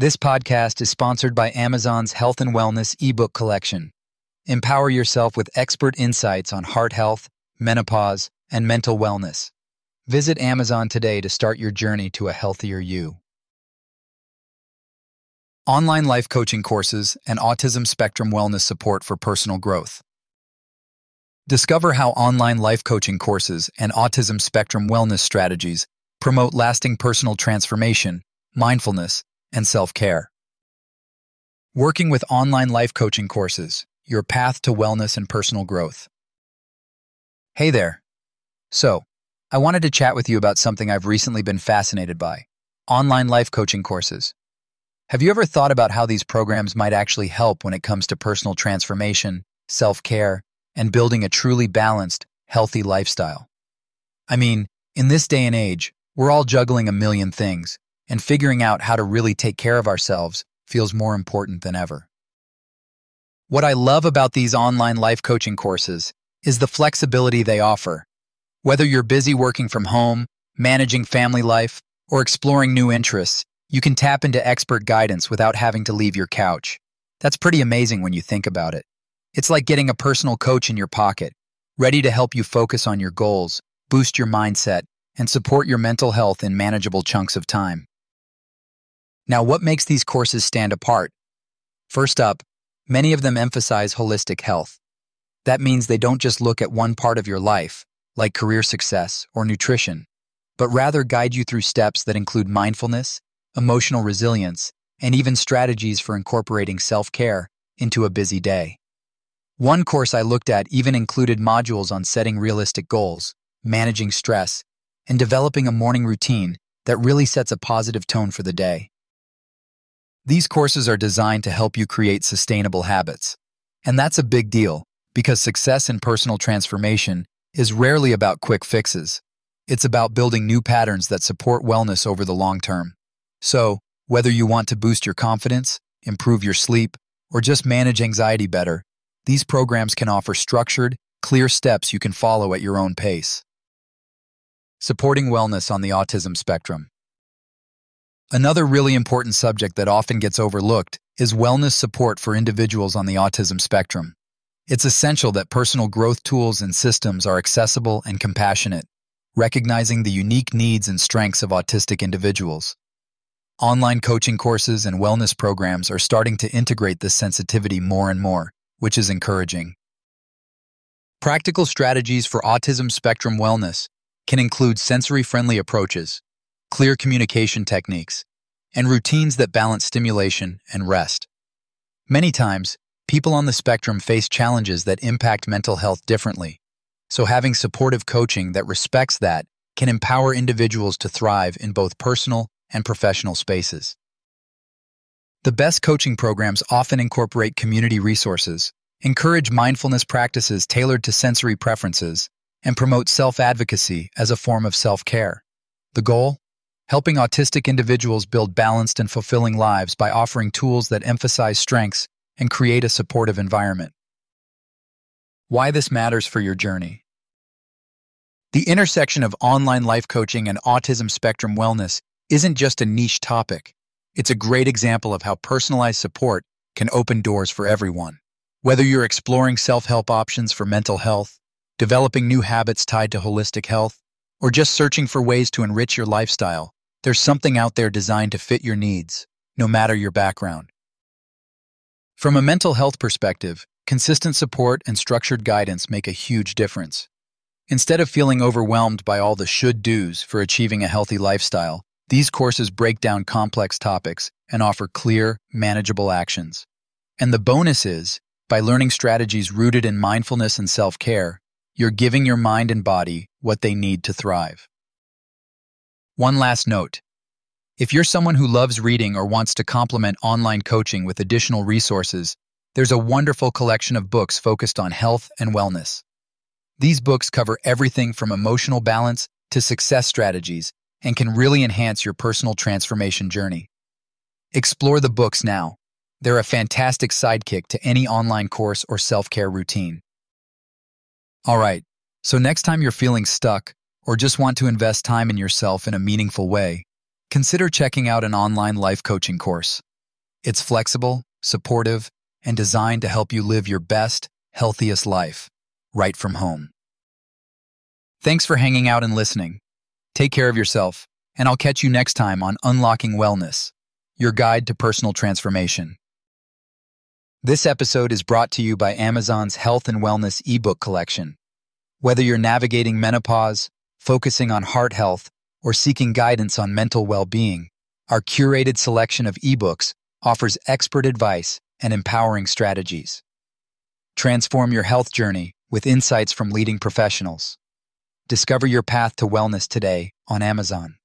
This podcast is sponsored by Amazon's Health and Wellness ebook collection. Empower yourself with expert insights on heart health, menopause, and mental wellness. Visit Amazon today to start your journey to a healthier you. Online life coaching courses and autism spectrum wellness support for personal growth. Discover how online life coaching courses and autism spectrum wellness strategies promote lasting personal transformation, mindfulness, and self-care. Working with online life coaching courses, your path to wellness and personal growth. Hey there. So, I wanted to chat with you about something I've recently been fascinated by: online life coaching courses. Have you ever thought about how these programs might actually help when it comes to personal transformation, self-care, and building a truly balanced, healthy lifestyle? I mean, in this day and age, we're all juggling a million things, and figuring out how to really take care of ourselves feels more important than ever. What I love about these online life coaching courses is the flexibility they offer. Whether you're busy working from home, managing family life, or exploring new interests, you can tap into expert guidance without having to leave your couch. That's pretty amazing when you think about it. It's like getting a personal coach in your pocket, ready to help you focus on your goals, boost your mindset, and support your mental health in manageable chunks of time. Now, what makes these courses stand apart? First up, many of them emphasize holistic health. That means they don't just look at one part of your life, like career success or nutrition, but rather guide you through steps that include mindfulness, emotional resilience, and even strategies for incorporating self-care into a busy day. One course I looked at even included modules on setting realistic goals, managing stress, and developing a morning routine that really sets a positive tone for the day. These courses are designed to help you create sustainable habits. And that's a big deal, because success in personal transformation is rarely about quick fixes. It's about building new patterns that support wellness over the long term. So, whether you want to boost your confidence, improve your sleep, or just manage anxiety better, these programs can offer structured, clear steps you can follow at your own pace. Supporting wellness on the autism spectrum. Another really important subject that often gets overlooked is wellness support for individuals on the autism spectrum. It's essential that personal growth tools and systems are accessible and compassionate, recognizing the unique needs and strengths of autistic individuals. Online coaching courses and wellness programs are starting to integrate this sensitivity more and more, which is encouraging. Practical strategies for autism spectrum wellness can include sensory-friendly approaches, clear communication techniques, and routines that balance stimulation and rest. Many times, people on the spectrum face challenges that impact mental health differently, so having supportive coaching that respects that can empower individuals to thrive in both personal and professional spaces. The best coaching programs often incorporate community resources, encourage mindfulness practices tailored to sensory preferences, and promote self-advocacy as a form of self-care. The goal? Helping autistic individuals build balanced and fulfilling lives by offering tools that emphasize strengths and create a supportive environment. Why this matters for your journey. The intersection of online life coaching and autism spectrum wellness isn't just a niche topic. It's a great example of how personalized support can open doors for everyone. Whether you're exploring self-help options for mental health, developing new habits tied to holistic health, or just searching for ways to enrich your lifestyle, there's something out there designed to fit your needs, no matter your background. From a mental health perspective, consistent support and structured guidance make a huge difference. Instead of feeling overwhelmed by all the should-dos for achieving a healthy lifestyle, these courses break down complex topics and offer clear, manageable actions. And the bonus is, by learning strategies rooted in mindfulness and self-care, you're giving your mind and body what they need to thrive. One last note. If you're someone who loves reading or wants to complement online coaching with additional resources, there's a wonderful collection of books focused on health and wellness. These books cover everything from emotional balance to success strategies and can really enhance your personal transformation journey. Explore the books now. They're a fantastic sidekick to any online course or self-care routine. All right, so next time you're feeling stuck or just want to invest time in yourself in a meaningful way, consider checking out an online life coaching course. It's flexible, supportive, and designed to help you live your best, healthiest life, right from home. Thanks for hanging out and listening. Take care of yourself, and I'll catch you next time on Unlocking Wellness, your guide to personal transformation. This episode is brought to you by Amazon's Health and Wellness ebook collection. Whether you're navigating menopause, focusing on heart health, or seeking guidance on mental well-being, our curated selection of ebooks offers expert advice and empowering strategies. Transform your health journey with insights from leading professionals. Discover your path to wellness today on Amazon.